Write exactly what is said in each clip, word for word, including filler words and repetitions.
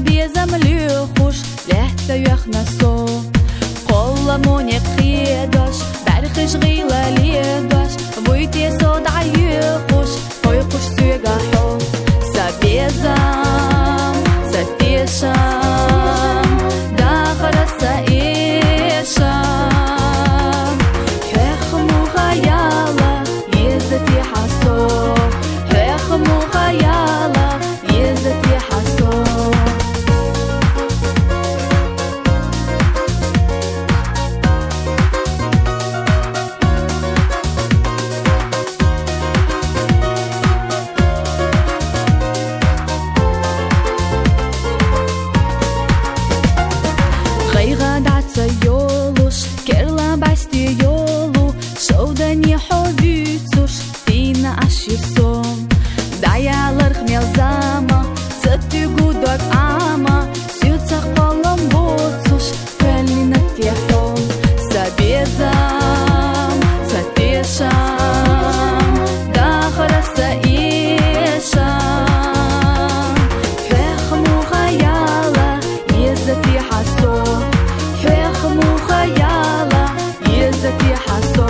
Sabezam lychush, lehta juchna so Kolla moni qidosh, barkhish ghila lidosh Vujti soda juchush, oyqush suga ho Sabezam, satisham, dakhara saisham Hekmu khayala, yizati haso Hekmu khayala, yizati haso Gadaca jolush, kerla basti jolu Shouda një hovycush, tina ashisom Daja lërk mjell zama, cë ty gudok ama Syca kolom bocush, këllin në tjehom Sabezam, satisham, dakhara sa isham Hekmu khayala, yizati haso Hekmu khayala, yizati haso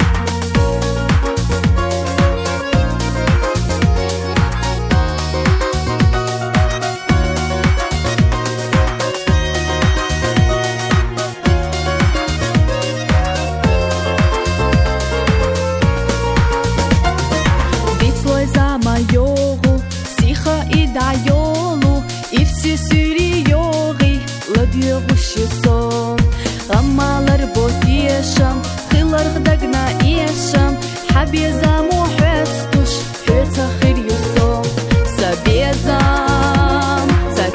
Vicloj zama jogu, siha I da jolu I vsi syri jogi, lëdje gushisom Amalar botisham, khilar gdagna isham Habje zamu